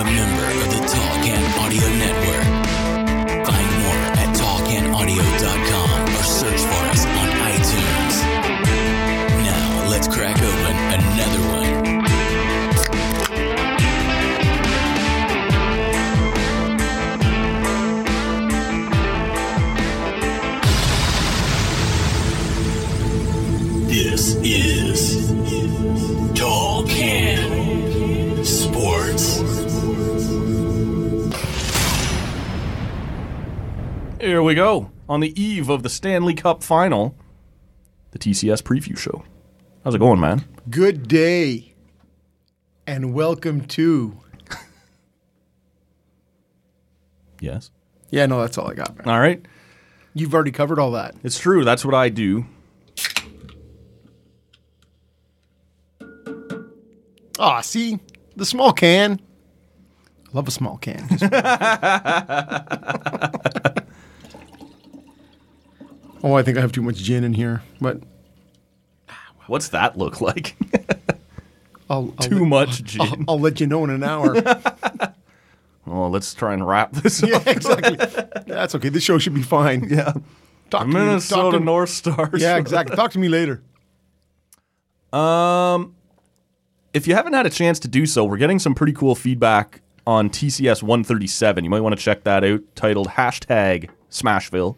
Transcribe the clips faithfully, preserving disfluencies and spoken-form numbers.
a member of the Tall Can Audio Network. Find more at tall can audio dot com or search for us on iTunes. Now, let's crack open another one. This is Tall Can Sports. Here we go. On the eve of the Stanley Cup Final, the T C S Preview Show. How's it going, man? Good day, and welcome to... Yes. Yeah, no, that's all I got, man. All right. You've already covered all that. It's true. That's what I do. Ah, see? The small can. I love a small can. Oh, I think I have too much gin in here, but... What's that look like? I'll, I'll Too let, much gin. I'll, I'll let you know in an hour. Oh, let's try and wrap this up. Yeah, exactly. That's okay. This show should be fine. Yeah. Talk to me- Minnesota talk to- North Stars. Yeah, exactly. Talk to me later. Um, if you haven't had a chance to do so, we're getting some pretty cool feedback on T C S one thirty-seven. You might want to check that out, titled hashtag Smashville.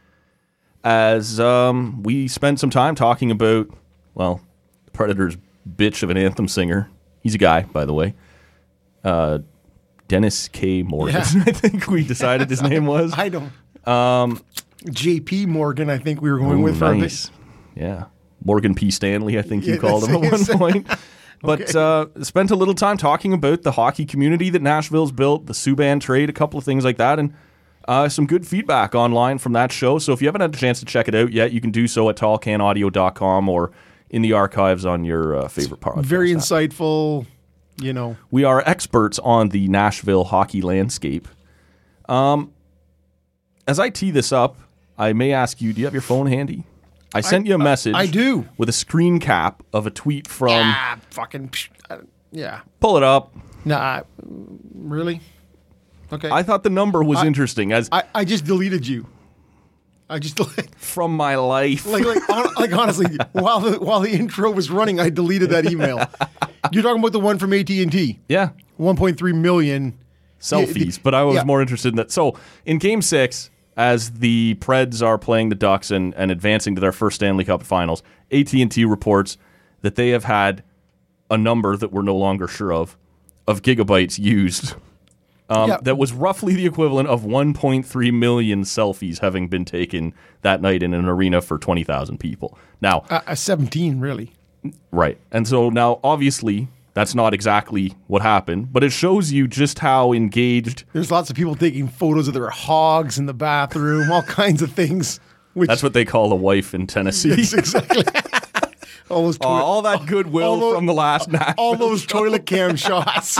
As um, we spent some time talking about, well, the Predators' bitch of an anthem singer. He's a guy, by the way. Uh, Dennis K. Morgan, Yeah. I think we decided his name was. I don't... Um, J P Morgan, I think we were going Ooh, with. for a bit. nice. Yeah. Morgan P. Stanley, I think you Yeah, called him at that's- one point. But uh, spent a little time talking about the hockey community that Nashville's built, the Subban trade, a couple of things like that, and uh, some good feedback online from that show. So if you haven't had a chance to check it out yet, you can do so at tall can audio dot com or in the archives on your uh, favorite podcast. Very app. insightful, you know. We are experts on the Nashville hockey landscape. Um, as I tee this up, I may ask you, do you have your phone handy? I sent I- you a message. I do. With a screen cap of a tweet from... ah, fucking... psh, uh, yeah. Pull it up. Nah, really? Okay. I thought the number was I- interesting as I, I just deleted you. I just like from my life. like like, hon- like honestly, while the while the intro was running, I deleted that email. You're talking about the one from A T and T, yeah, one point three million selfies. But I was yeah. more interested in that. So in Game Six, as the Preds are playing the Ducks and, and advancing to their first Stanley Cup Finals, A T and T reports that they have had a number that we're no longer sure of of gigabytes used. Um, Yeah. That was roughly the equivalent of one point three million selfies having been taken that night in an arena for twenty thousand people. Now, Uh, uh, seventeen, really. right. And so now, obviously, that's not exactly what happened, but it shows you just how engaged. There's lots of people taking photos of their hogs in the bathroom, all kinds of things. Which That's what they call a wife in Tennessee. Yes, exactly. all those Uh, toi- all that goodwill all those- from the last Nashville all those show. toilet cam shots.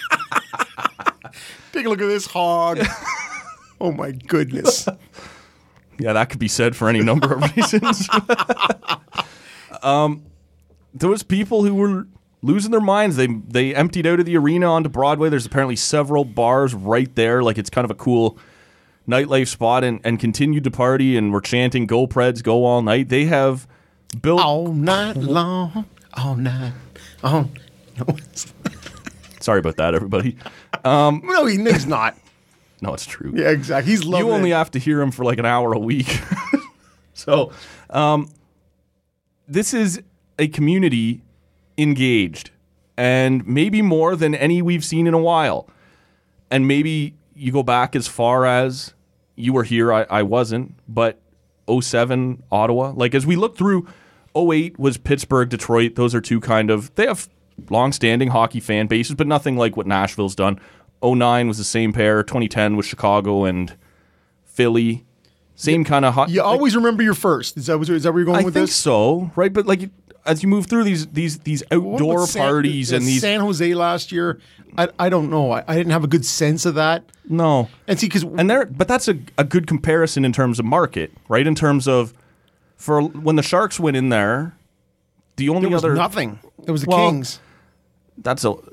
Take a look at this hog. Oh my goodness. Yeah, that could be said for any number of reasons. um, there was people who were losing their minds. They they emptied out of the arena onto Broadway. There's apparently several bars right there. Like, it's kind of a cool nightlife spot, and, and continued to party and were chanting "Go Preds, go all night." They have built All night long. All night. Oh no. Sorry about that, everybody. No, he, he's not. No, it's true. Yeah, exactly. He's loving You only it. have to hear him for like an hour a week. So, um, this is a community engaged, and maybe more than any we've seen in a while. And maybe you go back as far as you were here. I, I wasn't, but oh seven Ottawa. Like, as we look through, oh eight was Pittsburgh, Detroit. Those are two kind of, they have long-standing hockey fan bases, but nothing like what Nashville's done. oh nine was the same pair. twenty ten was Chicago and Philly. Same kind of hockey. You always remember your first. Is that, is that where you're going I with think this? so, right? But like, as you move through these these these What outdoor about San- parties uh, and these, San Jose last year, I, I don't know. I, I didn't have a good sense of that. no, And see, because and there, but that's a a good comparison in terms of market, right? In terms of for when the Sharks went in there, the only there was other nothing. There was the Well, Kings. that's a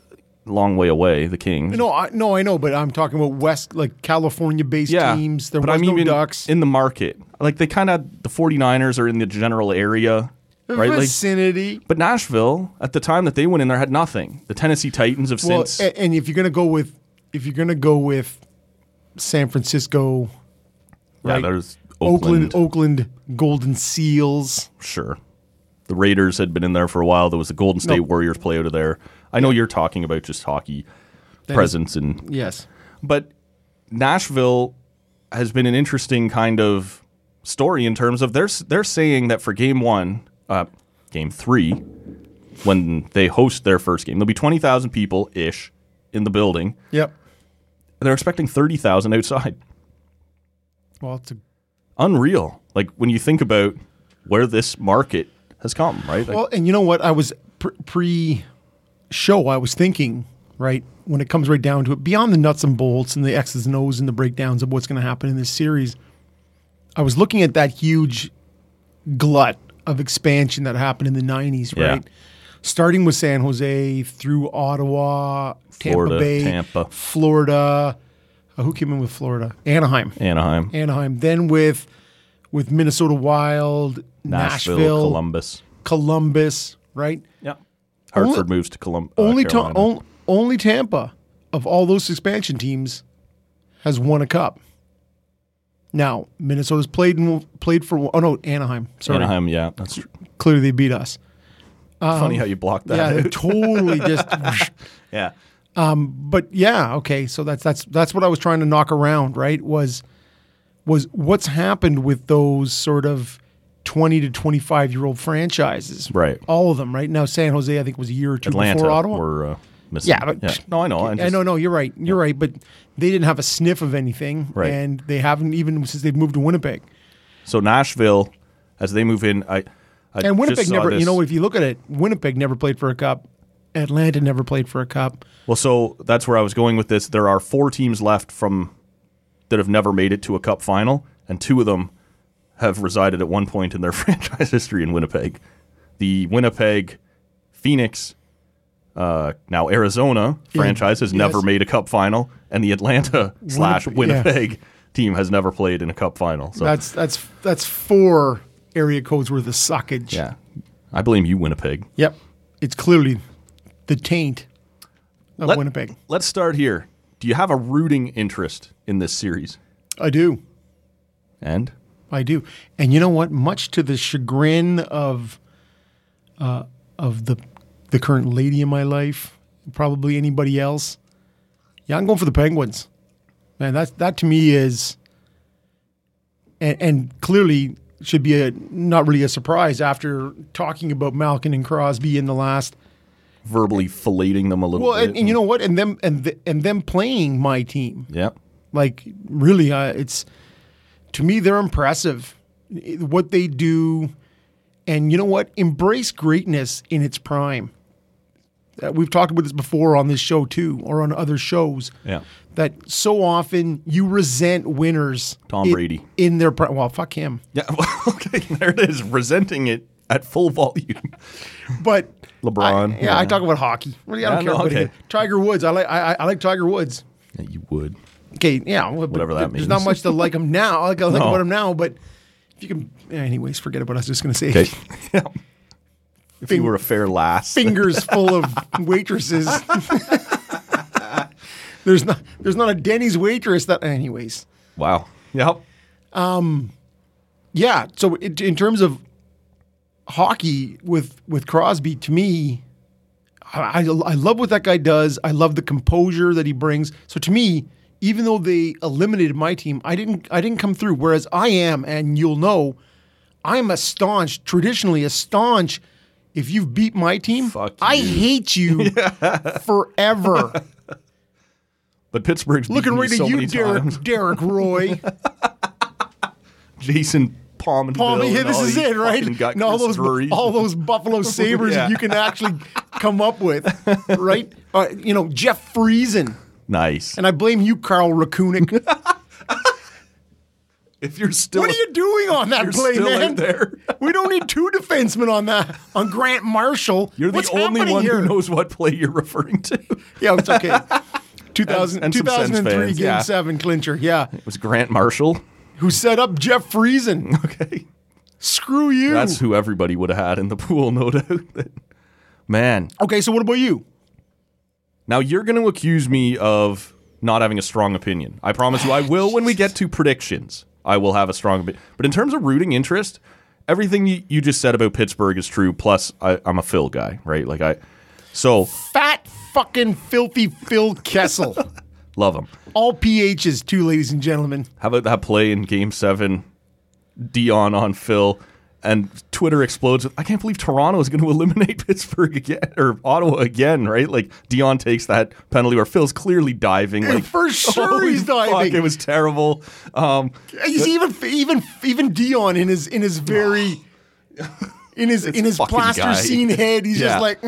long way away, the Kings. No, I, no, I know, but I'm talking about West, like California-based yeah, teams. There but was I'm no even Ducks. in the market. Like they kind of, the 49ers are in the general area, right? Like, Vicinity. but Nashville, at the time that they went in there, had nothing. The Tennessee Titans have Well, since. a- and if you're gonna go with, if you're gonna go with San Francisco, yeah, right? there's Oakland, Oakland. Oakland Golden Seals. Sure. The Raiders had been in there for a while. There was the Golden State No. Warriors play out of there. I know you're talking about just hockey That presence and Yes. but Nashville has been an interesting kind of story in terms of they're they're saying that for game one, uh, game three, when they host their first game, there'll be twenty thousand people ish in the building. Yep. And they're expecting thirty thousand outside. Well, it's a Unreal. Like when you think about where this market has come, right? Like, Well, and you know what? I was pre show, I was thinking, right, when it comes right down to it, beyond the nuts and bolts and the X's and O's and the breakdowns of what's going to happen in this series, I was looking at that huge glut of expansion that happened in the nineties, Yeah. right? Starting with San Jose through Ottawa, Tampa Florida, Bay, Tampa. Florida. Uh, who came in with Florida? Anaheim. Anaheim, Anaheim. Then with with Minnesota Wild, Nashville, Nashville, Columbus. Columbus, right? Yeah. Hartford Only- moves to Colum- uh, Only, ta- Carolina. on, only Tampa of all those expansion teams has won a cup. Now Minnesota's played and played for. Oh no, Anaheim. Sorry, Anaheim, yeah. That's true. clearly they beat us. Funny how you blocked that Yeah, they out. totally just. Yeah. But yeah, okay. So that's that's that's what I was trying to knock around. Right? Was was what's happened with those sort of twenty to twenty-five year old franchises? Right. All of them. Right now, San Jose I think was a year or two Atlanta before Ottawa. were uh, missing. Yeah, but No, I know. I I just, know, no, you're right. You're right, but they didn't have a sniff of anything, Right. and they haven't even since they've moved to Winnipeg. So Nashville, as they move in, I, I And Winnipeg just saw never, this. you know, if you look at it, Winnipeg never played for a cup. Atlanta never played for a cup. Well, so that's where I was going with this. There are four teams left from that have never made it to a cup final, and two of them have resided at one point in their franchise history in Winnipeg. The Winnipeg Phoenix, uh, now Arizona franchise has yes. never made a cup final, and the Atlanta slash Winnipeg, Winnipeg team has never played in a cup final. So That's that's that's four area codes worth of suckage. yeah, I blame you, Winnipeg. Yep. It's clearly the taint of Let- Winnipeg. Let's start here. Do you have a rooting interest in this series? I do. And I do. And you know what? Much to the chagrin of uh, of the the current lady in my life, probably anybody else, yeah, I'm going for the Penguins. Man, that that to me is, and, and clearly should be a not really a surprise after talking about Malkin and Crosby in the last. verbally filleting them a little Well, bit. and, and you know what? And them and th- and them playing my team. yeah. Like really, uh, it's to me they're impressive. What they do, and you know what? Embrace greatness in its prime. Uh, we've talked about this before on this show too, or on other shows. Yeah. That so often you resent winners. Tom in- Brady. in their prime. Well, fuck him. Yeah. Well, okay. There it is. Resenting it at full volume. But LeBron. I, yeah, I talk about hockey. Really, I don't Yeah, care no, about okay. it. Tiger Woods. I like. I, I like Tiger Woods. Yeah, you would. Okay, yeah, well, but Whatever that th- means. There's not much to like him now. I like, I like No. about him now, but if you can, anyways, forget it. What I was just going to say. Okay. yeah. If you were a fair lass. Fingers full of waitresses. there's not. There's not a Denny's waitress that. Anyways, Wow. Yep. yeah. So it, in terms of hockey with with Crosby, to me, I, I I love what that guy does. I love the composure that he brings. So to me, even though they eliminated my team, I didn't I didn't come through. Whereas I am, and you'll know, I'm a staunch, traditionally a staunch. If you've beat my team, Fuck I you. hate you forever. But Pittsburgh's Looking beaten right you so at you, many Derek, times. Derek Roy. Jason Palmenville. Paul, yeah, and this all is these it, right? fucking gut And all those, Drury. all those Buffalo Sabres Yeah. that you can actually come up with, right? Uh, you know, Jeff Friesen. Nice. And I blame you, Carl Rakunik. If you're still, What are you doing on that you're play, still man? out there. We don't need two defensemen on that. On Grant Marshall. You're the What's only happening one here? who knows what play you're referring to. Yeah, it's okay. two thousand, And- and some Sens two thousand three fans, Game yeah. seven clincher. Yeah. It was Grant Marshall. Who set up Jeff Friesen. Okay. Screw you. That's who everybody would have had in the pool, no doubt. Man. Okay, so what about you? Now you're going to accuse me of not having a strong opinion. I promise you I will when we get to predictions. I will have a strong opinion. But in terms of rooting interest, everything you, you just said about Pittsburgh is true. Plus, I, I'm a Phil guy, right? Like I, so Fat fucking filthy Phil Kessel. love him. All P H's too, ladies and gentlemen. How about that play in Game Seven? Dion on Phil, and Twitter explodes. I can't believe Toronto is going to eliminate Pittsburgh again or Ottawa again, right? Like Dion takes that penalty where Phil's clearly diving. Like For sure holy he's fuck, diving. it was terrible. Um, He's even even even Dion in his in his very in his This in his fucking plaster guy. scene head. He's Yeah. just like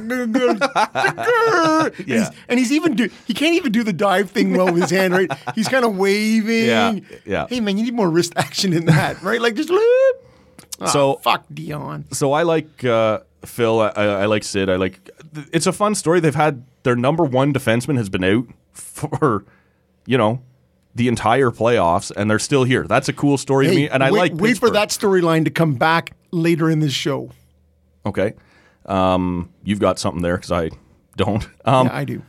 and, he's, Yeah. and he's even do he can't even do the dive thing well with his hand, right? He's kind of waving. Yeah, yeah. Hey man, you need more wrist action in that, right? Like just oh, So- fuck Dion. so I like uh, Phil. I, I like Sid. I like. It's a fun story. They've had their number one defenseman has been out for, you know, the entire playoffs, and they're still here. That's a cool story to Hey, me, and I wait, like. wait for Pittsburgh. that storyline to come back later in this show. Okay, um, you've got something there because I don't. Um, Yeah, I do.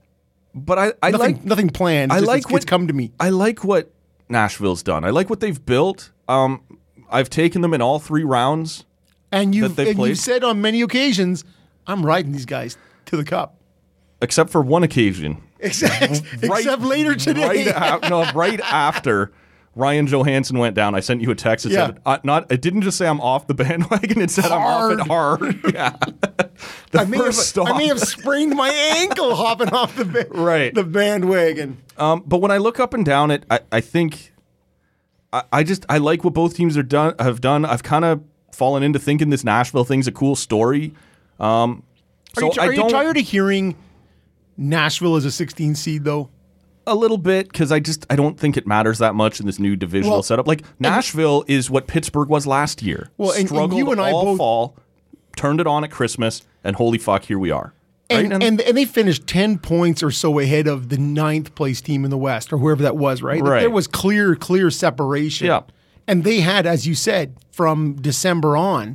but I, I Nothing, like. nothing planned. I Just like it's, what it's come to me. I like what Nashville's done. I like what they've built. Um, I've taken them in all three rounds. And you've, they've and played. you've said on many occasions, I'm riding these guys to the cup. Except for one occasion. Except, except later today. Right, a- no, right after Ryan Johansson went down, I sent you a text that Yeah. said, uh, "Not." It didn't just say I'm off the bandwagon; it said I'm off it hard. Yeah, the I may, have, first stop. I may have sprained my ankle hopping off the ba- Right. the bandwagon. Um, but when I look up and down it, I, I think I, I just I like what both teams are done have done. I've kind of fallen into thinking this Nashville thing's a cool story. Um, Are, so you, t- I are you don't tired of hearing Nashville as a sixteen seed, though? a little bit because I just I don't think it matters that much in this new divisional Well, setup. Like Nashville is what Pittsburgh was last year. Well, and- and struggled you and I all both- fall, turned it on at Christmas, and holy fuck, here we are. Right? And, and and they finished ten points or so ahead of the ninth place team in the West, or whoever that was, right? Right. There was clear, clear separation. Yeah. And they had, as you said, from December on,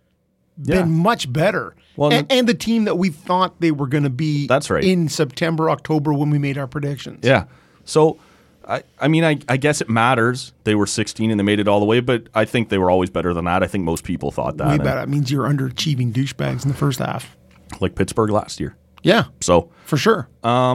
been Yeah. much better. Well, and, the- and the team that we thought they were going to be That's right. in September, October when we made our predictions. Yeah. So, I, I mean, I, I guess it matters. They were sixteen and they made it all the way, but I think they were always better than that. I think most people thought that. Way And, better. That means you're underachieving douchebags in the first half. like Pittsburgh last year. Yeah, So, for sure.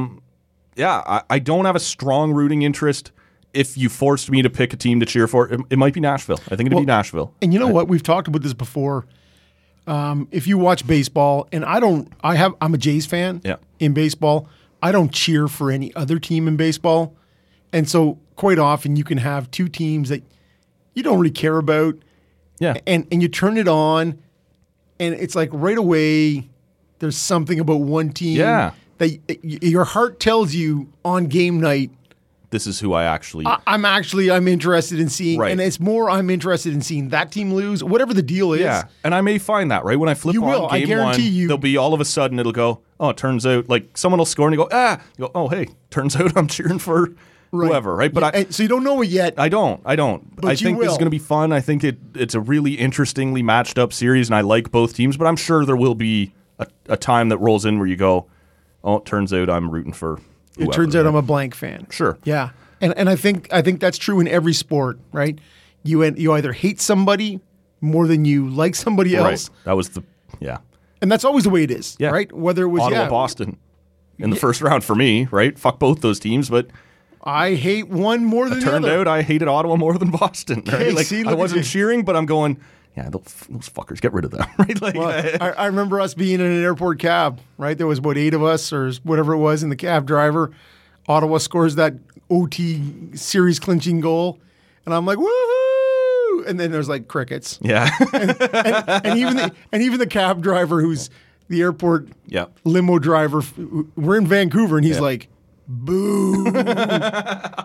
yeah, I, I don't have a strong rooting interest. If you forced me to pick a team to cheer for, it, it might be Nashville. I think it'd Well, be Nashville. And you know what? We've talked about this before. Um, if you watch baseball, and I don't, I have, I'm a Jays fan. Yeah. In baseball, I don't cheer for any other team in baseball, and so quite often you can have two teams that you don't really care about, Yeah. and and you turn it on, and it's like right away there's something about one team. Yeah. That y- y- your heart tells you on game night. This is who I actually. I- I'm actually I'm interested in seeing, Right. and it's more I'm interested in seeing that team lose, whatever the deal is. Yeah, and I may find that right when I flip You on will, I game guarantee one, you. there'll be all of a sudden it'll go. Oh, it turns out like someone will score and you go ah. You go oh hey, turns out I'm cheering for whoever right. But Yeah, I and so you don't know it yet. I don't I don't. But I you think this is will. going to be fun. I think it it's a really interestingly matched up series, and I like both teams. But I'm sure there will be a, a time that rolls in where you go, oh, it turns out I'm rooting for. It whoever, turns out right? I'm a blank fan. Sure. Yeah, and and I think I think that's true in every sport, right? You en- you either hate somebody more than you like somebody else, Right. That was the yeah. and that's always the way it is, Yeah. right? Whether it was Ottawa yeah, Boston in the first round for me, right? Fuck both those teams, but I hate one more than the turned other. out I hated Ottawa more than Boston. Right? Hey, like see, I look at wasn't you. cheering, but I'm going, yeah, those, those fuckers, get rid of them. Right? Like, Well, I, I remember us being in an airport cab, right? There was about eight of us or whatever it was, and the cab driver, Ottawa scores that O T series clinching goal, and I'm like, woohoo! And then there's like crickets, yeah, and even the, and even the cab driver, who's the airport yeah. limo driver, we're in Vancouver, and he's Yeah. like, boo.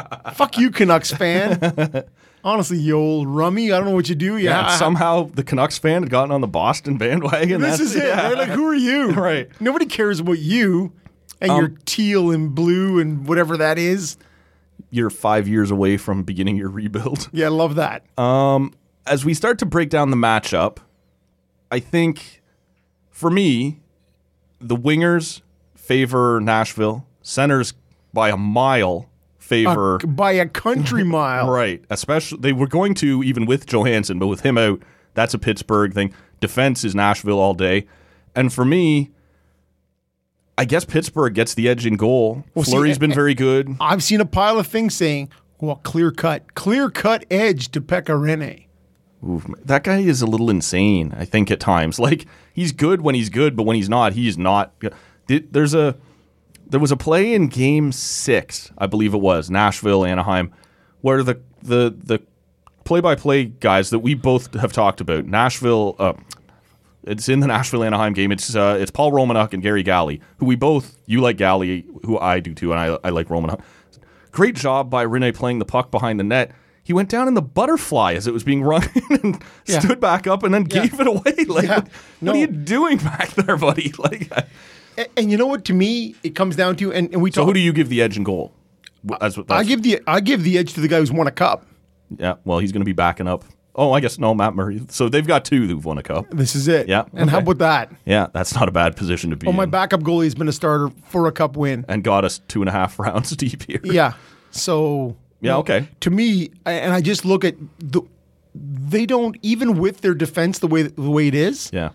Fuck you, Canucks fan. Honestly, you old rummy. I don't know what you do. Yeah, Yeah, somehow the Canucks fan had gotten on the Boston bandwagon. this That's, is it. yeah. Right? Like, who are you? Right. Nobody cares about you and Um, your teal and blue and whatever that is. You're five years away from beginning your rebuild. Yeah, I love that. As we start to break down the matchup, I think for me, the wingers favor Nashville. Centers by a mile favor. Uh, by a country mile. Right. Especially, they were going to, even with Johansson, but with him out, that's a Pittsburgh thing. Defense is Nashville all day. And for me, I guess Pittsburgh gets the edge in goal. Well, see, Fleury's a- been a- very good. I've seen a pile of things saying, well, clear cut, clear cut edge to Pekka Rinne. Oof, that guy is a little insane, I think, at times. Like, he's good when he's good, but when he's not, he's not. There's a there was a play in game six, I believe it was, Nashville, Anaheim, where the the the play-by-play guys that we both have talked about, Nashville, uh, it's in the Nashville Anaheim game. It's uh, it's Paul Romanuk and Gary Galley, who we both, you like Galley, who I do too, and I I like Romanuk. Great job by Rinne playing the puck behind the net. He went down in the butterfly as it was being run and Yeah. stood back up and then Yeah. gave it away. Like, Yeah. what, No. what are you doing back there, buddy? Like, And, and you know what? To me, it comes down to, and, and we so talk. who do you give the edge in goal? That's what, that's, I give the I give the edge to the guy who's won a cup. yeah. Well, he's going to be backing up. Oh, I guess no, Matt Murray. So they've got two who've won a cup. This is it. Yeah, And how okay. about that? Yeah, that's not a bad position to be Oh, my in. backup goalie has been a starter for a cup win. And got us two and a half rounds deep here. Yeah. So Yeah, okay. To me, I- and I just look at the they don't, even with their defense the way the way it is, Yeah.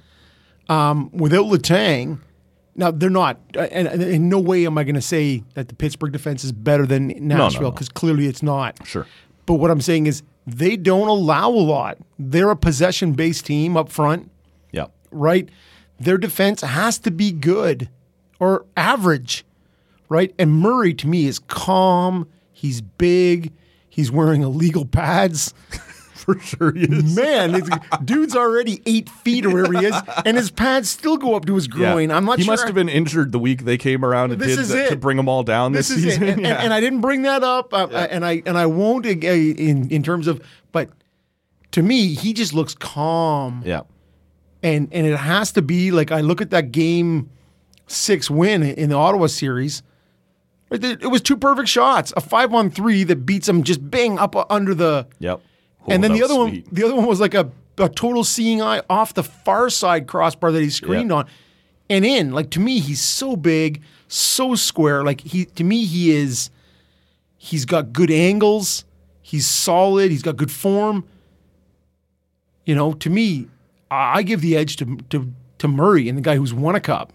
without Letang. Now they're not, and, and in no way am I going to say that the Pittsburgh defense is better than Nashville, no. because clearly it's not. Sure. But what I'm saying is they don't allow a lot. They're a possession-based team up front, Yeah. right? Their defense has to be good or average, right? And Murray, to me, is calm. He's big. He's wearing illegal pads. For sure he is. Man, it's, dude's already eight feet or wherever he is, and his pads still go up to his groin. I'm not he sure. must have been injured the week they came around and This did is that it. to bring them all down this, This is season. it, and, Yeah. and, and I didn't bring that up, uh, and I and I won't uh, in in terms of. But to me, he just looks calm, yeah. and and it has to be like I look at that game six win in the Ottawa series. It it was two perfect shots, a five on three that beats him just bang up under the. Yep. Oh, And then that the was other sweet. one, the other one was like a, a total seeing eye off the far side crossbar that he screened Yeah. on, and in. Like, to me, he's so big, so square. Like, he to me, he is. He's got good angles. He's solid. He's got good form. You know, to me, I I give the edge to to to Murray and the guy who's won a cup.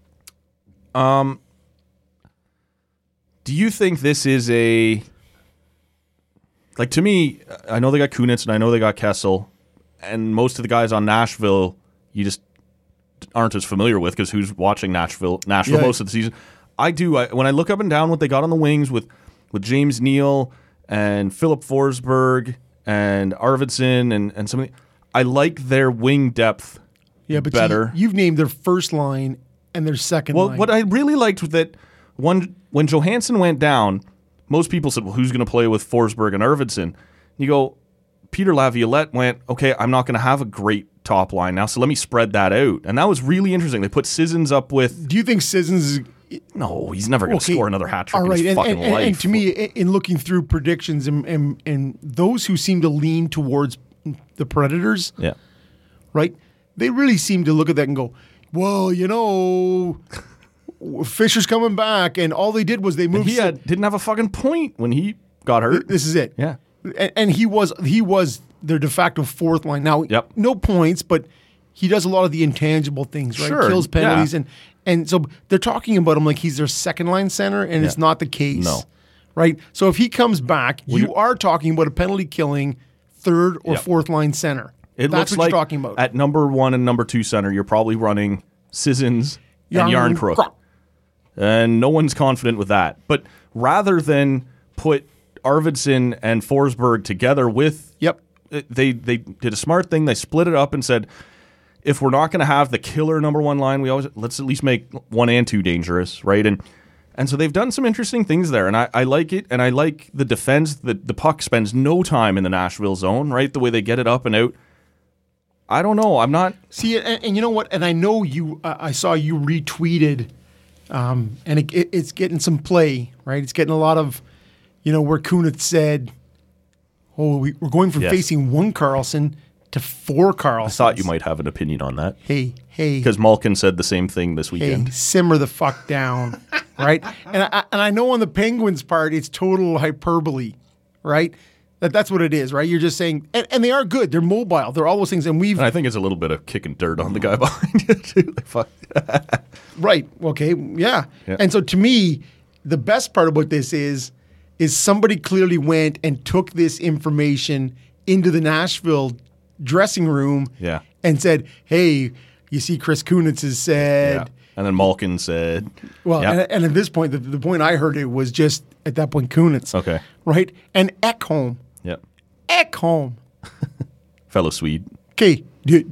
Do you think this is a like to me? I know they got Kunitz and I know they got Kessel, and most of the guys on Nashville you just aren't as familiar with because who's watching Nashville Nashville Yeah. most of the season? I do. I, when I look up and down what they got on the wings with with James Neal and Philip Forsberg and Arvidsson and and some of the, I like their wing depth. Yeah, but see, better. you've named their first line and their second Well, line. what I really liked with that one when Johansson went down, most people said, "Well, who's going to play with Forsberg and Arvidsson?" You go, Peter Laviolette went, "Okay, I'm not going to have a great top line now, so let me spread that out," and that was really interesting. They put Sissons up with Do you think Sissons is no, he's never going to Okay, score another hat trick all right, in his and, fucking and, life. and to me, i- in looking through predictions and, and and those who seem to lean towards the Predators, yeah, right? They really seem to look at that and go, "Well, you know, Fisher's coming back," and all they did was they moved. he had, didn't have a fucking point when he got hurt. This is it. Yeah. and, and he was he was their de facto fourth line. Now, Yep. no points, but he does a lot of the intangible things, right? Sure, Kills penalties, yeah. and and so they're talking about him like he's their second line center, and it's Yeah. not the case. No. Right? So if he comes back, you you- are talking about a penalty killing third or Yep. fourth line center. It That's looks what like you're talking about. at number one and number two center, you're probably running Sissons and Yarn- Yarncrook. Crook. And no one's confident with that. But rather than put Arvidsson and Forsberg together with, Yep. they they did a smart thing. They split it up and said, if we're not going to have the killer number one line, we always let's at least make one and two dangerous, right? And And so they've done some interesting things there, and I, I like it, and I like the defense. The, the puck spends no time in the Nashville zone, right? The way they get it up and out. I don't know. I'm not... See, and, and you know what? And I know you, uh, I saw you retweeted, um, and it, it, it's getting some play, right? It's getting a lot of, you know, where Kunitz said, oh, we, we're going from Yes. facing one Carlson to four Carlsons. I thought you might have an opinion on that. Hey, hey. Because Malkin said the same thing this Hey, weekend. simmer the fuck down, right? And I, and I know on the Penguins part, it's total hyperbole, right? That that's what it is, right? You're just saying, and, and they are good. They're mobile. They're all those things, and we've And I think it's a little bit of kicking dirt on the guy behind you, too. Like, fuck. right. Okay, yeah. Yeah. And so to me, the best part about this is, is somebody clearly went and took this information into the Nashville dressing room, Yeah. and said, "Hey, you see, Chris Kunitz has said." Yeah. And then Malkin said... Well, yeah. and, and at this point, the, the point I heard it was just at that point Kunitz. Okay. Right? And Ekholm. Yep. Ekholm. Fellow Swede. Okay. do-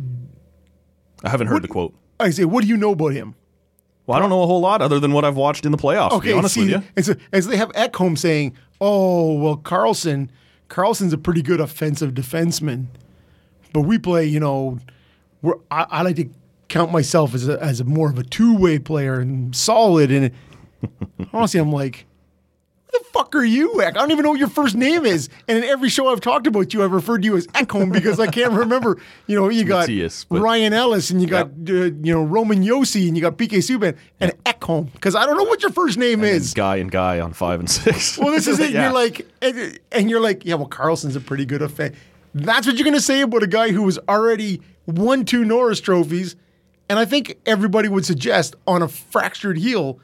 I haven't heard What- the quote. I say, what do you know about him? Well, I don't know a whole lot other than what I've watched in the playoffs, to Okay, be honest see, with you. And so, and so they have Ekholm saying, oh, well, Carlson, Carlson's a pretty good offensive defenseman, but we play, you know, we're, I, I like to count myself as a, as a more of a two-way player and solid. And honestly, I'm like, who the fuck are you, Ek? I don't even know what your first name is. And in every show I've talked about you, I've referred to you as Ekholm because I can't remember. You know, you got Matthias, but- Ryan Ellis and you got, uh, you know, Roman Yossi and you got P K Subban and Ekholm because I don't know what your first name And is. Guy and Guy on five and six. Well, this is it. Yeah. You're like, and, and you're like, yeah, well, Carlson's a pretty good offense. That's what you're going to say about a guy who was already won two Norris trophies, and I think everybody would suggest on a fractured heel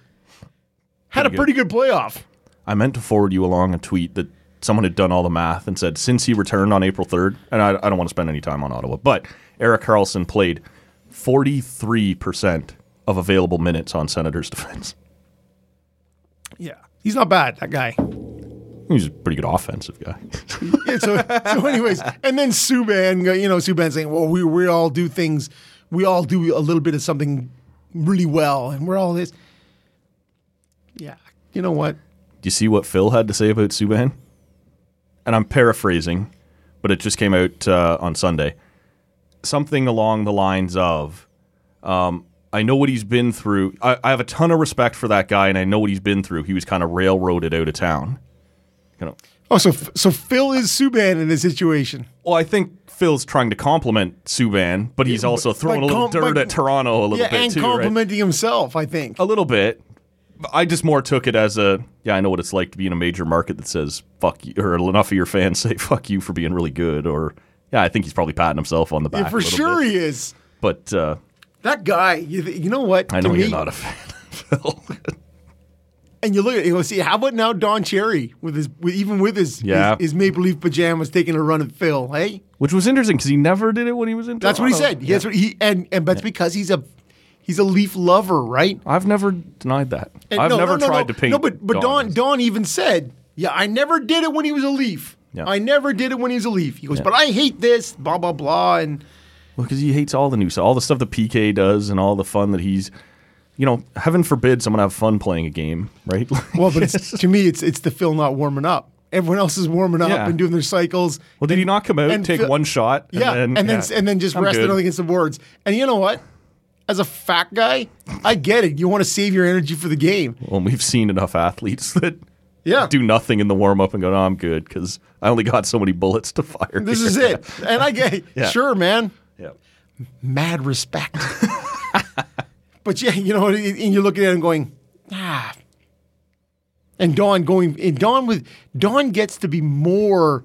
had Pretty a pretty good playoff. I meant to forward you along a tweet that someone had done all the math and said since he returned on April third, and I, I don't want to spend any time on Ottawa, but Erik Karlsson played forty-three percent of available minutes on Senators' defense. Yeah, he's not bad, that guy. He's a pretty good offensive guy. Yeah, so, so, anyways, and then Subban, you know, Subban saying, well, we we all do things, we all do a little bit of something really well, and we're all this. Yeah, you know what? Do you see what Phil had to say about Subban? And I'm paraphrasing, but it just came out uh, on Sunday. Something along the lines of, um, I know what he's been through. I, I have a ton of respect for that guy, and I know what he's been through. He was kind of railroaded out of town. You know, Oh, so so Phil is Subban in this situation. well, I think Phil's trying to compliment Subban, but he's Yeah, also but- throwing but a little com- dirt but- at Toronto a little Yeah, bit and too, right? complimenting himself, I think. A little bit. I just more took it as a, yeah, I know what it's like to be in a major market that says, fuck you, or enough of your fans say, fuck you for being really good, or, yeah, I think he's probably patting himself on the back Yeah, a for little sure bit. he is. But uh, That guy, you, you know what? I to know me, you're not a fan of Phil. And you look at it, you go, see, how about now Don Cherry with his, with, even with his, Yeah. his his Maple Leaf pajamas taking a run at Phil, hey? Which was interesting because he never did it when he was in That's what he Toronto. said. That's what he and and that's because he's a he's a Leaf lover, right? I've never denied that. And I've no, never no, no, tried no. to paint No, but but Don as- Don even said, yeah, I never did it when he was a Leaf. Yeah. I never did it when he was a Leaf. He goes, but I hate this, blah blah blah, and Well, because he hates all the new stuff, all the stuff that P K does and all the fun that he's, you know, heaven forbid someone have fun playing a game, right? well, but it's, to me, it's it's the Phil not warming up. Everyone else is warming up Yeah. and doing their cycles. Well, did he not come out, and take Phil- one shot, and Yeah, then, and then yeah, and then just I'm rest good. it against the boards. And you know what? As a fat guy, I get it. You want to save your energy for the game. Well, we've seen enough athletes that Yeah. do nothing in the warm up and go, "No, I'm good," because I only got so many bullets to fire. This here." is it. And I get Yeah. sure, man. Yeah. Mad respect. But yeah, you know, and you're looking at him going, ah. And Don going, and Don with Don gets to be more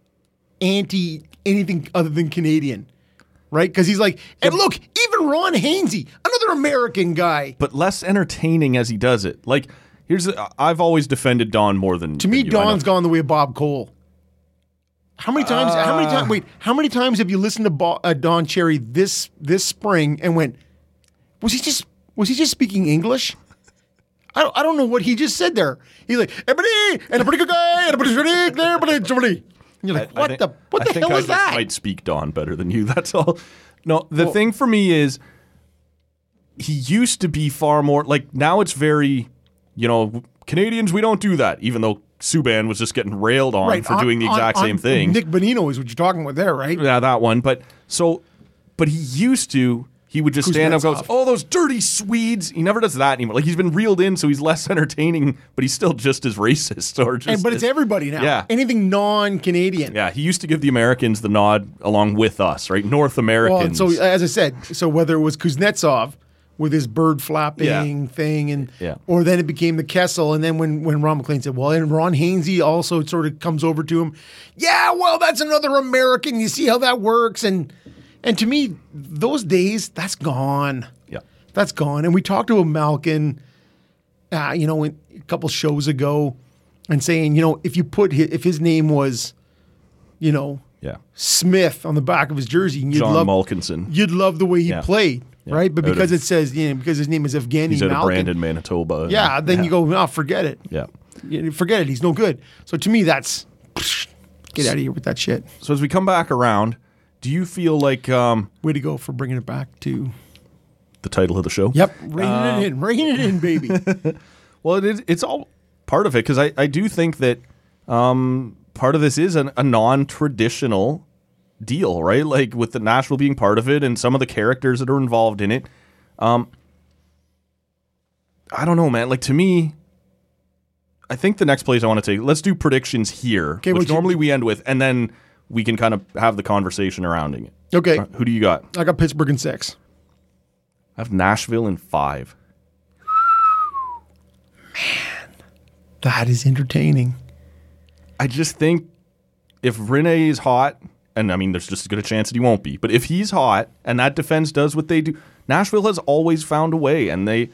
anti anything other than Canadian, right? Because he's like, and look, even Ron Hainsey, another American guy. But less entertaining as he does it. Like, here's the, I've always defended Don more than To me, than you. I know. Don's gone the way of Bob Cole. How many times? how many times? Wait, how many times have you listened to Bo, uh, Don Cherry this this spring and went, was he just was he just speaking English? I don't, I don't know what he just said there. He's like, everybody, and a pretty good guy, and a pretty good there, but it's somebody. And you're like, I what think- the what I the think hell I is just that? might speak Don better than you. That's all. No, the Well- thing for me is he used to be far more like now it's very you know, Canadians, we don't do that, even though Subban was just getting railed on Right, for on- doing the on- exact on same thing. Nick Bonino is what you're talking about there, right? Yeah, that one. But so, but he used to, he would just stand up and Kuznetsov. goes, oh, those dirty Swedes. He never does that anymore. Like, he's been reeled in, so he's less entertaining, but he's still just as racist. Or just And, but it's as- everybody now. Yeah. Anything non-Canadian. Yeah, he used to give the Americans the nod along with us, right? North Well, Americans. so as I said, so whether it was Kuznetsov with his bird flapping Yeah. thing, and Yeah. or then it became the Kessel, and then when when Ron McLean said, well, and Ron Hainsey also sort of comes over to him, yeah, well, that's another American. You see how that works, and and to me, those days, that's gone. yeah. That's gone. And we talked to a Malkin, uh, you know, a couple shows ago, and saying, you know, if you put his, if his name was, you know, Yeah. Smith on the back of his jersey, you'd John love Mulkinson. you'd love the way he Yeah. played, Yeah. right? But Out because of- it says, you know, because his name is Evgeny He's out of Malkin, Brandon, Manitoba. yeah, then you go, no, forget it. Yeah. You know, forget it. He's no good. So to me, that's get out of here with that shit. So as we come back around, do you feel like um, Way to go for bringing it back to. the title of the show? Yep, reining it in, reining it in, baby. Well, it is, it's all part of it because I, I do think that um, part of this is an, a non-traditional deal, right? Like with the Nashville being part of it and some of the characters that are involved in it. Um, I don't know, man. Like to me, I think the next place I want to take, let's do predictions here, Okay, which what you- normally we end with, and then we can kind of have the conversation surrounding it. Okay, Uh, Who do you got? I got Pittsburgh in six. I have Nashville in five. That is entertaining. I just think if Rene is hot, and I mean, there's just as good a chance that he won't be, but if he's hot and that defense does what they do, Nashville has always found a way. And they,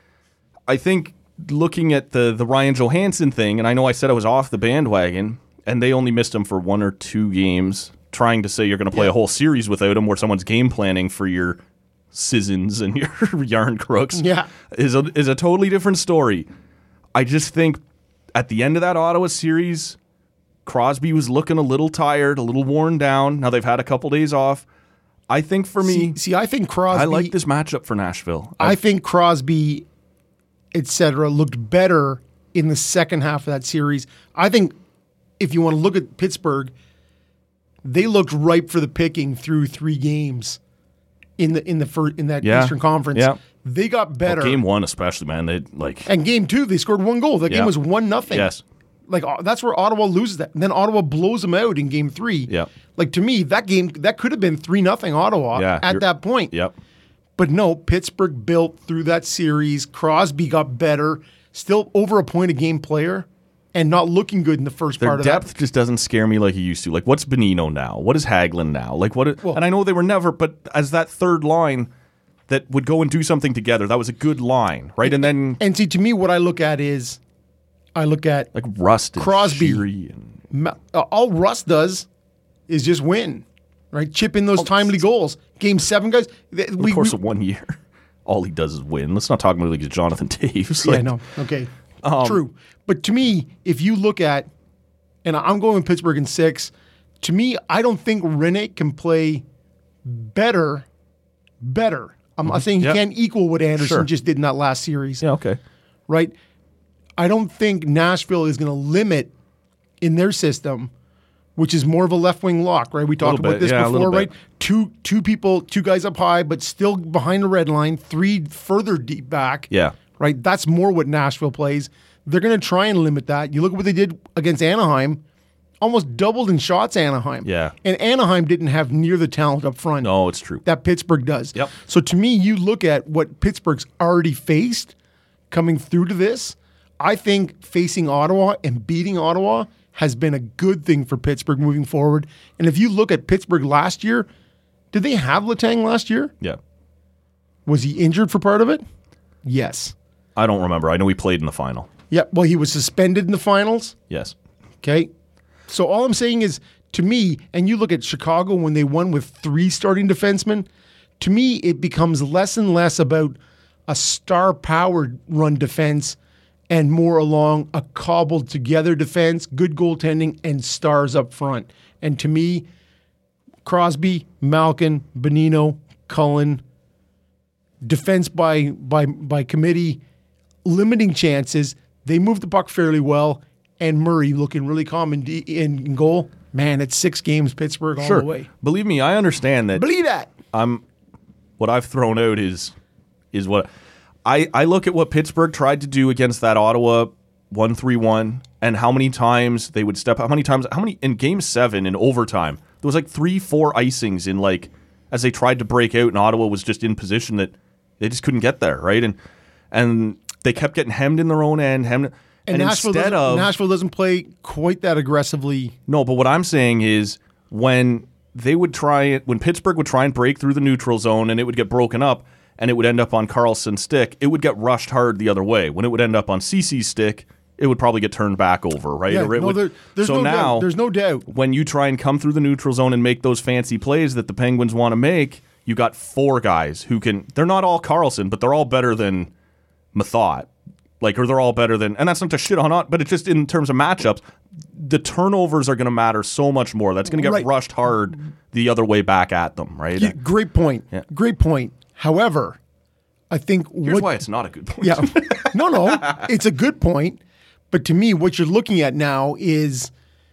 I think, looking at the the Ryan Johansson thing, and I know I said I was off the bandwagon, and they only missed him for one or two games, trying to say you're going to play Yeah. a whole series without him, where someone's game planning for your Sissons and your Yarn Crooks, Yeah. is a is a totally different story. I just think at the end of that Ottawa series, Crosby was looking a little tired, a little worn down. Now they've had a couple days off. I think for me, See, see I think Crosby. I like this matchup for Nashville. I think Crosby, et cetera, looked better in the second half of that series. I think if you want to look at Pittsburgh, they looked ripe for the picking through three games in the in the fir- in that Yeah. Eastern Conference. Yeah. They got better. game one especially, man. They like And game two, they scored one goal. That Yeah. game was one nothing. yes, Like uh, that's where Ottawa loses that. And then Ottawa blows them out in game three. Yeah. Like to me, that game that could have been three nothing Ottawa Yeah, at you're- that point. yep. But no, Pittsburgh built through that series. Crosby got better, still over a point a game player, and not looking good in the first Their part of depth that. just doesn't scare me like it used to. Like, what's Bonino now? What is Hagelin now? Like, what? Well- and I know they were never, but as that third line that would go and do something together, that was a good line, right? And then And see, to me, what I look at is, I look at like Rust and Crosby. Sheary and Ma- uh, all Russ does is just win, right? Chip in those Oh, timely goals. Game seven, guys. th- over we, the course we- of one year, all he does is win. Let's not talk about like he's Jonathan Taves. yeah, Like, no, okay, Um, true. But to me, if you look at, and I'm going with Pittsburgh in six. To me, I don't think Rene can play better. Better. I'm not saying he Yeah. can't equal what Anderson Sure. just did in that last series. Yeah, okay. Right? I don't think Nashville is going to limit in their system, which is more of a left wing lock, right? We talked Little about bit, this yeah, a before, little right? bit. Two two people, two guys up high, but still behind the red line, three further deep back. Yeah. Right? That's more what Nashville plays. They're going to try and limit that. You look at what they did against Anaheim, almost doubled in shots, Anaheim. Yeah. And Anaheim didn't have near the talent up front No, it's true. that Pittsburgh does. Yep. So to me, you look at what Pittsburgh's already faced coming through to this. I think facing Ottawa and beating Ottawa has been a good thing for Pittsburgh moving forward. And if you look at Pittsburgh last year, did they have Letang last year? Yeah. Was he injured for part of it? Yes. I don't remember. I know he played in the final. Yeah. Well, he was suspended in the finals. Yes. Okay. So all I'm saying is, to me, and you look at Chicago when they won with three starting defensemen, to me, it becomes less and less about a star-powered run defense and more along a cobbled together defense, good goaltending, and stars up front. And to me, Crosby, Malkin, Bonino, Cullen, defense by by by committee, limiting chances. They moved the puck fairly well, and Murray looking really calm in, D, in, in goal. Man, it's six games, Pittsburgh all Sure. the way. Believe me, I understand that. Believe that. I'm what I've thrown out is is what I I look at what Pittsburgh tried to do against that Ottawa one three one and how many times they would step how many times how many in game seven in overtime there was like three four icings in like as they tried to break out and Ottawa was just in position that they just couldn't get there, right? And and they kept getting hemmed in their own end, hemmed and, And, Nashville, instead doesn't, of Nashville doesn't play quite that aggressively. No, but what I'm saying is when they would try it, when Pittsburgh would try and break through the neutral zone and it would get broken up and it would end up on Karlsson's stick, it would get rushed hard the other way. When it would end up on Cece's stick, it would probably get turned back over, right? Yeah, Or it no, would, there, there's so no now, doubt. There's no doubt. when you try and come through the neutral zone and make those fancy plays that the Penguins want to make, you got four guys who can, they're not all Karlsson, but they're all better than Methot. Like, or they're all better than, and that's not to shit on it, but it's just in terms of matchups, the turnovers are going to matter so much more. That's going to get Right. rushed hard the other way back at them, right? Yeah, great point. Yeah. Great point. However, I think Here's what, why it's not a good point. yeah, no, no, it's a good point. But to me, what you're looking at now is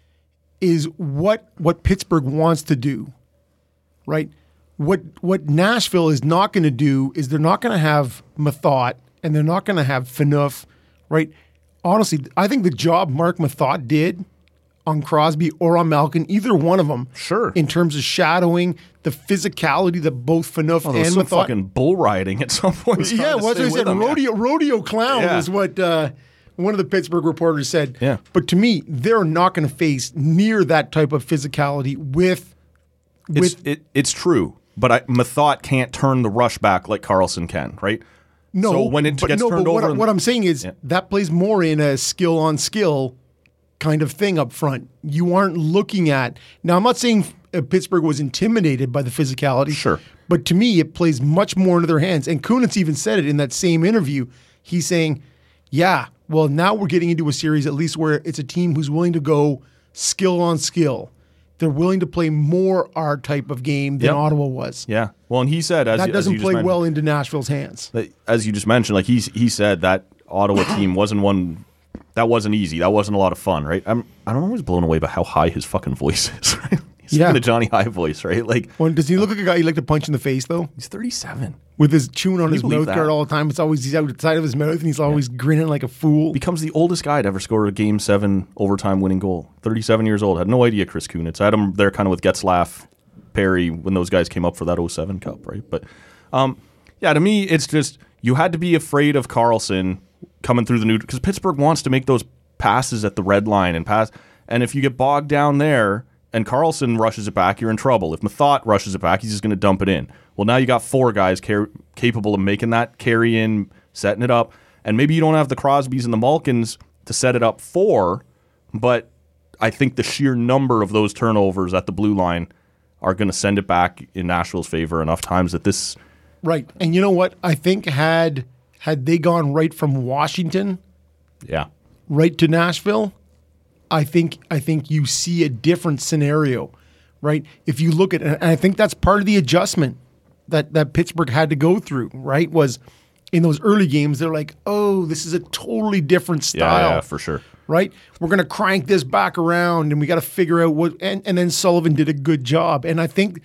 is what what Pittsburgh wants to do, right? What what Nashville is not going to do is they're not going to have Methot and they're not going to have Phaneuf, right? Honestly, I think the job Mark Methot did on Crosby or on Malkin, either one of them, Sure. in terms of shadowing, the physicality that both Phaneuf Oh, there was and some Methot. fucking bull riding at some point. Yeah, what I said, rodeo rodeo clown Yeah. is what uh, one of the Pittsburgh reporters said. Yeah. But to me, they're not going to face near that type of physicality with It's, with it, it's true, but I, Methot can't turn the rush back like Karlsson can, right? no. So when it but gets no, turned but what, over, I- what I'm saying is Yeah. that plays more in a skill on skill kind of thing up front. You aren't looking at now. I'm not saying uh, Pittsburgh was intimidated by the physicality. Sure. But to me, it plays much more into their hands. And Kunitz even said it in that same interview. He's saying, yeah, well, now we're getting into a series at least where it's a team who's willing to go skill on skill. They're willing to play more our type of game than Yep. Ottawa was. yeah. Well, and he said as That as doesn't you just play mentioned- well into Nashville's hands. that- as you just mentioned, like he's he said that Ottawa team wasn't one that wasn't easy. That wasn't a lot of fun, right? I'm I'm always blown away by how high his fucking voice is. Right? He's Yeah. got a Johnny High voice, right? Like Well, does he look like a guy you like to punch in the face, though? he's thirty-seven. With his chewing on you his believe mouth that? guard all the time. It's always, he's outside of his mouth and he's always grinning like a fool. Becomes the oldest guy to ever score a game seven overtime winning goal. thirty-seven years old. Had no idea Chris Kunitz. I had him there kind of with Getzlaff, Perry when those guys came up for that oh seven Cup, right? But um, yeah, to me, it's just you had to be afraid of Karlsson coming through the new because Pittsburgh wants to make those passes at the red line and pass. And if you get bogged down there and Karlsson rushes it back, you're in trouble. If Methot rushes it back, he's just going to dump it in. Well, now you got four guys car- capable of making that carry in, setting it up. And maybe you don't have the Crosbys and the Malkins to set it up for, but I think the sheer number of those turnovers at the blue line are going to send it back in Nashville's favor enough times that this... Right. And you know what? I think had had they gone right from Washington Yeah. right to Nashville, I think I think you see a different scenario, right? If you look at, and I think that's part of the adjustment that that Pittsburgh had to go through, right? Was in those early games, they're like, oh, this is a totally different style, Yeah, yeah, for sure. right? We're going to crank this back around, and we got to figure out what. And, and then Sullivan did a good job, and I think,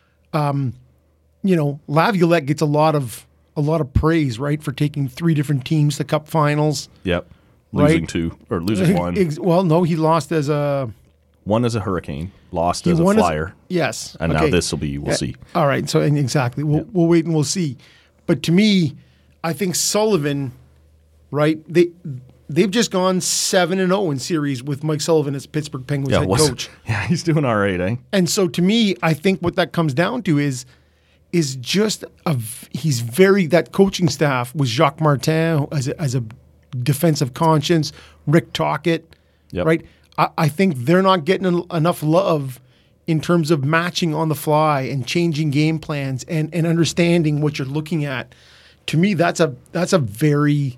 um, you know, Laviolette gets a lot of a lot of praise, right, for taking three different teams to Cup Finals. Yep. Losing Right. two, or losing one. Ex- well, no, he lost as a One as a Hurricane, lost he as a won as- Flyer. yes, And now okay. this will be, we'll Yeah, see. All right, so and exactly, we'll we'll wait and we'll see. But to me, I think Sullivan, right? They they've just gone seven and zero in series with Mike Sullivan as Pittsburgh Penguins Yeah, head what's- coach. yeah, he's doing all right, eh? And so to me, I think what that comes down to is is just a v- he's very that coaching staff was Jacques Martin as a, as a defensive conscience, Rick Tocchet, Yep. right? I, I think they're not getting en- enough love in terms of matching on the fly and changing game plans and, and understanding what you're looking at. To me, that's a that's a very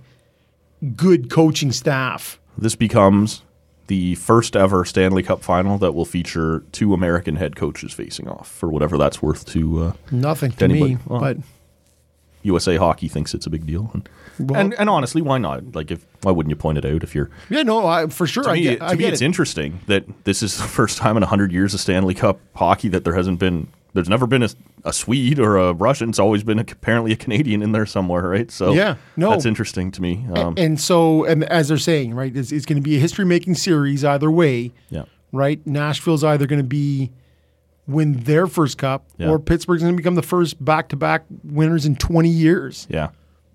good coaching staff. This becomes the first ever Stanley Cup final that will feature two American head coaches facing off, for whatever that's worth to. Uh, Nothing to Anybody- me, well, but U S A Hockey thinks it's a big deal. And, Well- and and honestly, why not? Like, if why wouldn't you point it out if you're? Yeah, no, I, for sure. To I me, get, to I me get it's it. interesting that this is the first time in a hundred years of Stanley Cup hockey that there hasn't been. There's never been a, a Swede or a Russian. It's always been a, apparently a Canadian in there somewhere, right? So Yeah, no. that's interesting to me. Um, And so, and as they're saying, right, it's, it's going to be a history-making series either way, yeah, right? Nashville's either going to be win their first cup, Yeah. or Pittsburgh's going to become the first back-to-back winners in twenty years. yeah.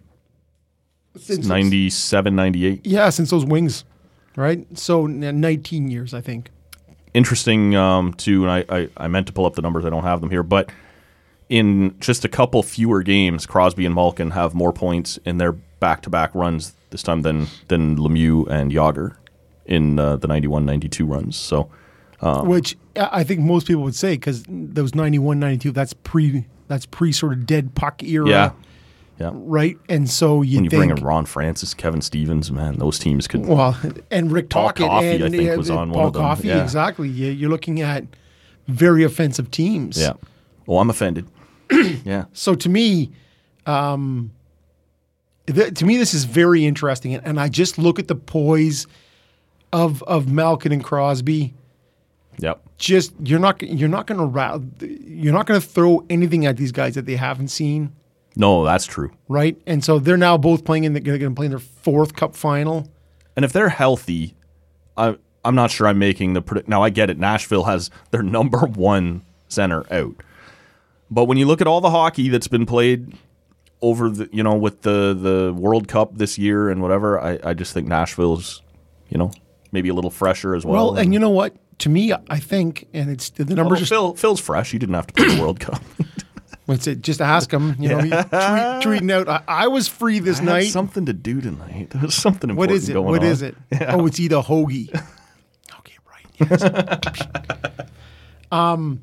Since- ninety-seven, ninety-eight. Yeah, since those Wings, right? So n- nineteen years, I think. Interesting um, too, and I, I, I meant to pull up the numbers. I don't have them here, but in just a couple fewer games, Crosby and Malkin have more points in their back-to-back runs this time than than Lemieux and Yager in uh, the ninety-one ninety-two runs. So Which I I think most people would say, because those ninety-one, ninety-two, that's pre that's pre sort of dead puck era, yeah, yeah. right? And so you When you think, bring in Ron Francis, Kevin Stevens, man, those teams could. well, and Rick Paul Tocchet, Coffey, and I think, uh, was on Paul one of them. Coffey, Yeah. exactly. You- You're looking at very offensive teams. Yeah. Well, I'm offended. yeah. So to me, um, th- to me, this is very interesting, and, and I just look at the poise of of Malkin and Crosby. Yep. Just you're not you're not going to you're not going to throw anything at these guys that they haven't seen, No, that's true. right? And so they're now both playing in the, going to play in their fourth Cup final. And if they're healthy, I, I'm not sure I'm making the predict. Now, I get it. Nashville has their number one center out. But when you look at all the hockey that's been played over the, you know, with the, the World Cup this year and whatever, I, I just think Nashville's, you know, maybe a little fresher as well. Well, and you know what? To me, I think, and it's the numbers Although are Phil, Phil's fresh. He didn't have to play the World Cup. What's it? Just ask him. You know, he tweet, tweeting out, I, I was free this I had night. something to do tonight. There was something important What is it? going What on. is it? Oh, it's eat a hoagie. Okay, right. Yes. um,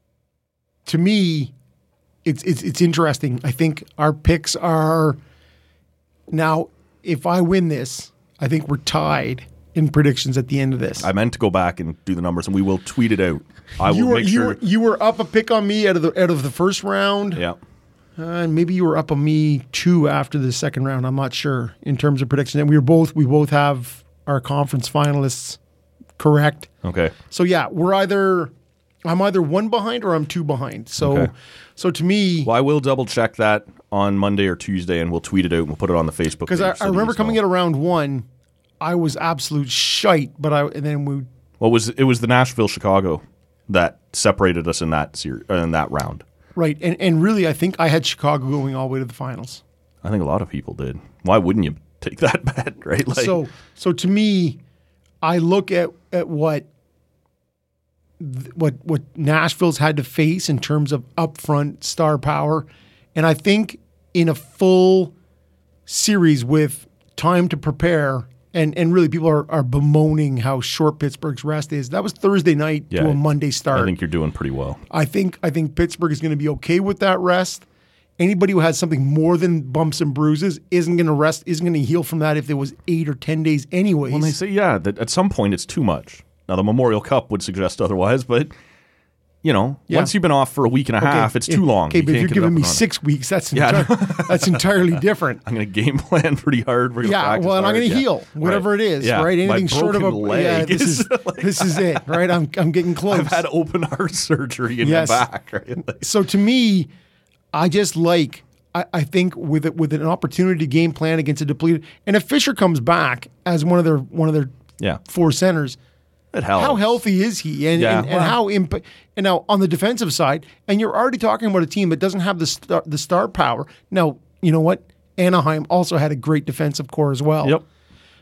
to me, it's it's it's interesting. I think our picks are now. If I win this, I think we're tied in predictions at the end of this. I meant to go back and do the numbers, and we will tweet it out. I you will were make you sure. were you were up a pick on me out of the out of the first round. Yeah. Uh, and maybe you were up on me too after the second round. I'm not sure in terms of prediction. And we were both we both have our conference finalists correct. Okay. So yeah, we're either I'm either one behind or I'm two behind. So Okay. so to me, Well, I will double check that on Monday or Tuesday, and we'll tweet it out and we'll put it on the Facebook page. because I, so I that remember you coming know. at around one, I was absolute shite. But I and then we What was it? Was the Nashville Chicago that separated us in that series, uh, in that round? right and and really I think I had Chicago going all the way to the finals. I think a lot of people did. Why wouldn't you take that bet, right? Like, So so to me, I look at at what th- what what Nashville's had to face in terms of upfront star power, and I think in a full series with time to prepare, and and really people are, are bemoaning how short Pittsburgh's rest is. That was Thursday night Yeah, to a Monday start. I think you're doing pretty well. I think I think Pittsburgh is going to be okay with that rest. Anybody who has something more than bumps and bruises isn't going to rest, isn't going to heal from that if it was eight or ten days anyways. When they say, yeah, that at some point it's too much. Now, the Memorial Cup would suggest otherwise, but, you know, Yeah. once you've been off for a week and a half, it's too long. Okay, You but if can't you're get giving up me and on it. six weeks, that's Yeah. enti- that's entirely different. I'm going to game plan pretty hard. We're gonna Yeah, practice well, and I'm hard. going to Yeah. heal, whatever Right. it is, Yeah. right? My Anything short of a broken leg yeah, this is is this is it, right? I'm I'm getting close. I've had open heart surgery in Yes. my back. Right? Like, So to me, I just like I, I think with it, with an opportunity to game plan against a depleted, and if Fisher comes back as one of their one of their yeah, four centers, it helps. how healthy is he? And Yeah, and, and well- how imp- and now on the defensive side, and you're already talking about a team that doesn't have the star, the star power. Now you know what? Anaheim also had a great defensive core as well. Yep.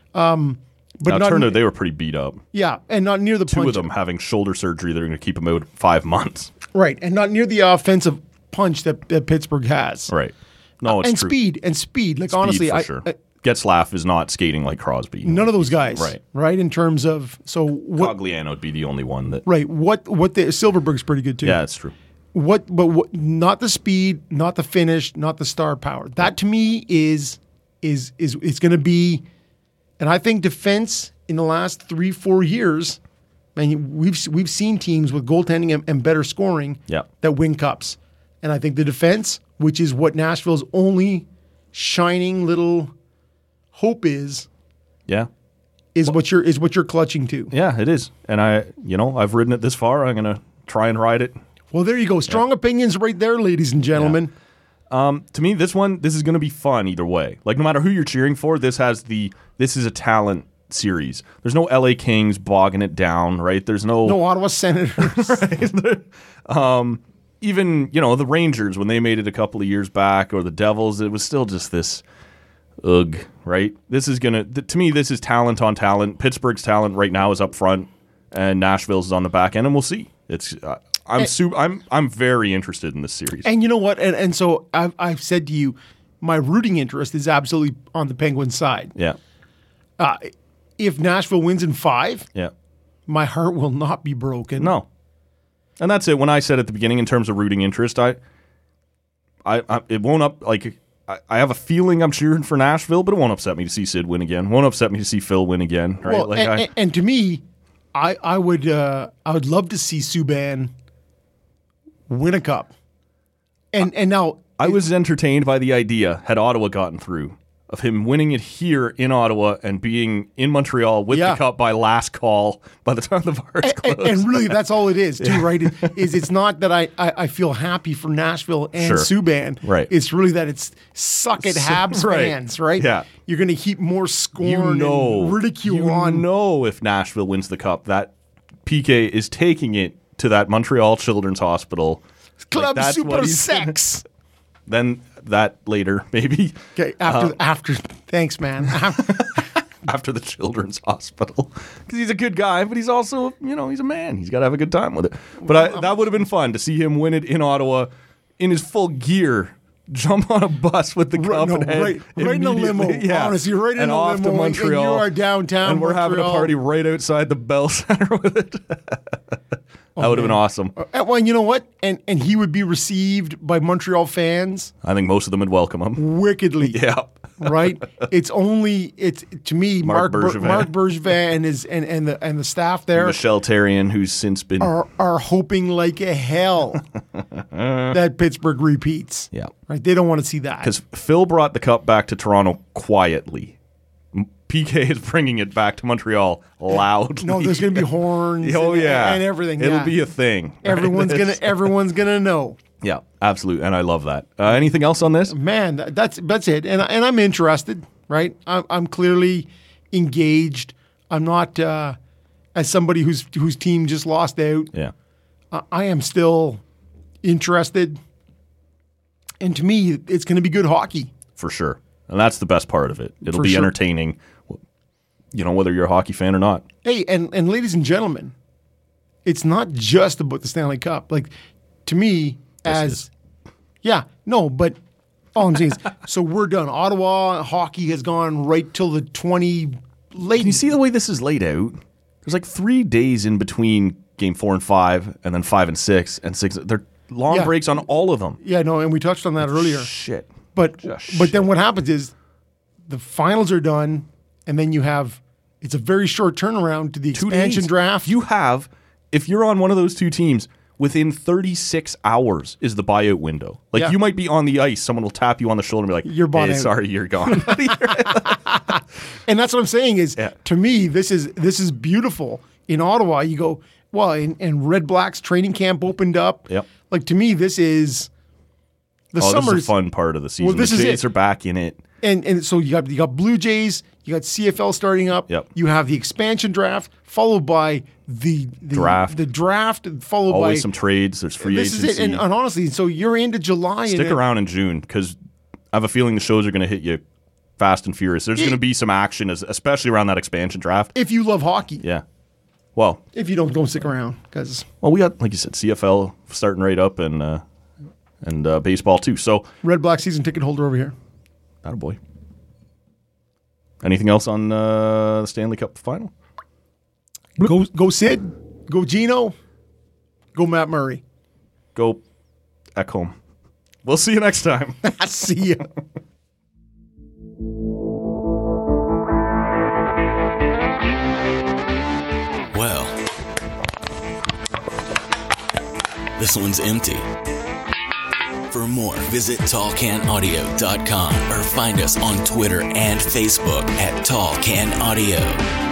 but now, not it turned out they were pretty beat up. yeah, and not near the Two punch. of them having shoulder surgery that are going to keep them out five months. Right, and not near the offensive punch that, that Pittsburgh has. Right. No, it's and true. speed and speed. Like Speed, honestly, for I, sure. I Getzlaff is not skating like Crosby. none of those guys. Right. Right. In terms of so what. Cogliano would be the only one that. Right. What what the Silverberg's pretty good too. Yeah, it's true. What but what not the speed, not the finish, not the star power. That to me is is is it's going to be, and I think defense in the last three four years, man, we've we've seen teams with goaltending and, and better scoring Yeah. that win cups, and I think the defense which is what Nashville's only shining little hope is, Yeah. is what you're is what you're clutching to. Yeah, it is. And I, you know, I've ridden it this far. I'm going to try and ride it. Well, there you go. Strong opinions right there, ladies and gentlemen. Um, to me, this one, this is going to be fun either way. Like, no matter who you're cheering for, this has the, this is a talent series. There's no L A Kings bogging it down, right? There's no, No Ottawa Senators. right? um, even, you know, the Rangers, when they made it a couple of years back, or the Devils, it was still just this, ugh, right? This is going to, th- to me, this is talent on talent. Pittsburgh's talent right now is up front, and Nashville's is on the back end, and we'll see. It's, uh, I'm, And- su- I'm, I'm very interested in this series. And you know what? And and so I've, I've said to you, my rooting interest is absolutely on the Penguins side. yeah, Uh, if Nashville wins in five, yeah. my heart will not be broken. No. And that's it. When I said at the beginning in terms of rooting interest, I, I, I it won't up like I, I have a feeling I'm cheering for Nashville, but it won't upset me to see Sid win again. Won't upset me to see Phil win again. Right? Well, like and, I, and, and to me, I I would uh, I would love to see Subban win a cup. And and now I was entertained by the idea, had Ottawa gotten through, of him winning it here in Ottawa and being in Montreal with Yeah. the cup by last call by the time the bars and, closed. and really that's all it is too, right? Is it's not that I, I, I feel happy for Nashville and Sure. Subban. Right. It's really that it's suck at Habs Right. fans, right? Yeah. You're going to heap more scorn you know, and ridicule you on. know if Nashville wins the cup, that P K is taking it to that Montreal Children's Hospital. Club that's what Super he's- Sex. Then that later, maybe Okay, after after thanks, man. after the Children's Hospital, because he's a good guy, but he's also, you know, he's a man. He's got to have a good time with it. But I, that would have been fun to see him win it in Ottawa in his full gear. Jump on a bus with the Right, cup no, and head right- right in a limo. immediately- Yeah, Honestly, right in and a off limo, to and- and Montreal. you are downtown and we're having a Montreal. party right outside the Bell Center with it. That would have been awesome. Uh, well, and you know what? And and he would be received by Montreal fans I think most of them would welcome him. wickedly. Yeah. Right? It's only it's to me Mark Mark Ber- Bergevin. Mark Bergevin and his and, and the and the staff there Michelle Therrien, who's since been are are hoping like a hell that Pittsburgh repeats. yeah, Right? They don't want to see that. because Phil brought the cup back to Toronto quietly. M- P K is bringing it back to Montreal loudly. No, there's going to be horns. oh and, yeah, and everything. It'll yeah. be a thing. right? everyone's gonna This- everyone's gonna know. Yeah, absolutely, and I love that. Uh, anything else on this? Man, that, that's that's it, and and I'm interested, right? I'm I'm clearly engaged. I'm not uh, as somebody whose whose team just lost out. Yeah, I, I am still interested, and to me, it's going to be good hockey. for sure, and that's the best part of it. It'll For be sure. entertaining. You know, whether you're a hockey fan or not. Hey, and and ladies and gentlemen, it's not just about the Stanley Cup. Like to me, as is. yeah, no, but all I'm saying is, so we're done. Ottawa hockey has gone right till the twenty late. Can you see the way this is laid out? There's like three days in between game four and five, and then five and six, and six. They're long Yeah. breaks on all of them. Yeah, no, and we touched on that earlier. Shit. But Just but then shit. what happens is the finals are done, and then you have it's a very short turnaround to the Two expansion days. draft. You have, if you're on one of those two teams, within thirty-six hours is the buyout window. Like Yeah. you might be on the ice, someone will tap you on the shoulder and be like, You're bought hey, out." sorry, you're gone. And that's what I'm saying is, Yeah. to me, this is this is beautiful. In Ottawa, you go, well, and, and Red Black's training camp opened up. Yep. Like, to me, this is the oh, this summer's is a fun part of the season. Well, this the is Jays it. are back in it. And and so you got you got Blue Jays, you got C F L starting up. Yep. You have the expansion draft, followed by the, the Draft. The draft, followed Always by some trades. There's free this agency. is it. And, and honestly, so you're into July. Stick and around in June because I have a feeling the shows are going to hit you fast and furious. There's going to be some action, as- especially around that expansion draft. if you love hockey. Yeah. Well, If you don't, don't stick around because well, we got, like you said, C F L starting right up and uh, and uh, baseball too. So, Red Black season ticket holder over here. attaboy. Anything else on uh, the Stanley Cup final? Go go Sid, go Gino, go Matt Murray. Go Ekholm. We'll see you next time. I see you. Well, this one's empty. For more, visit tall can audio dot com or find us on Twitter and Facebook at Tall Can Audio.